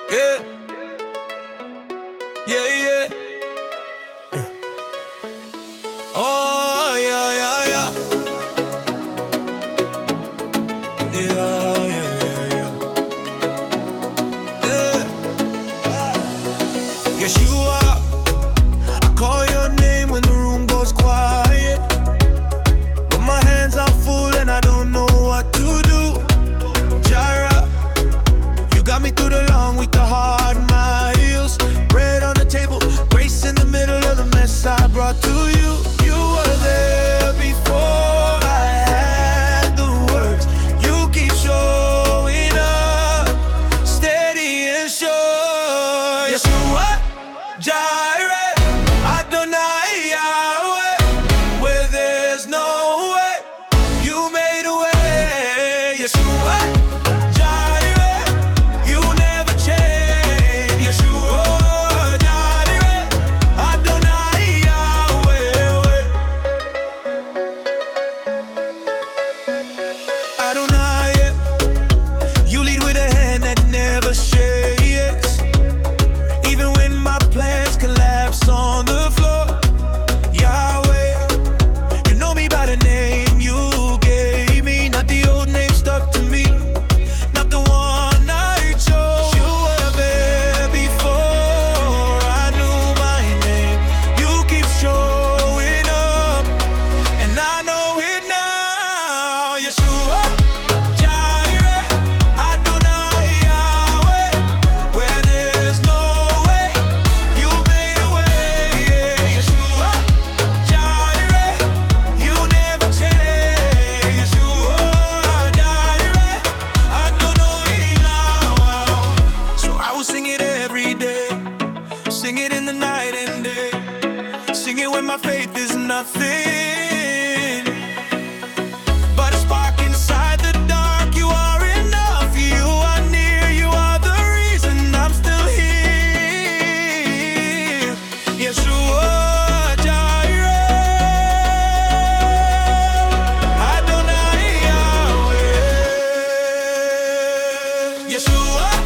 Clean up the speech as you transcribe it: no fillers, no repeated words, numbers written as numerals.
Yeah, yeah, yeah. Oh, yeah, yeah, yeah. Yeah, yeah, yeah, yeah. Yes, you are. I call your name when the room goes quiet, but my hands are full and I don't know what to do. Jara, you got me through the long week, the hard miles. Bread on the table, grace in the middle of the mess I brought to you. You were there before I had the words. You keep showing up, steady and sure. Yes, you are. Jireh, Adonai, Yahweh, where there's no way, you made a way. Yes, you are. Jireh, you never change. Yes, you are. Jireh, Adonai, Yahweh. Adonai, yeah. You lead with a hand that never shakes, even when my plans collapse on the floor. Yahweh, you know me by the name you gave me, not the old name stuck to me, not the one I chose. You were there before I knew my name. You keep showing up, and I know it now. Yeshua, Jireh, Adonai, Yahweh, where there's no way, you made a way. Yeshua, Jireh, you never change. Yeshua, Jireh, Adonai, Yahweh. So I will sing it every day, sing it in the night and day, sing it when my faith is nothing but a spark inside the dark. You are enough, you are near, you are the reason I'm still here. Yeshua, Jireh, Adonai, Yahweh. Yeshua,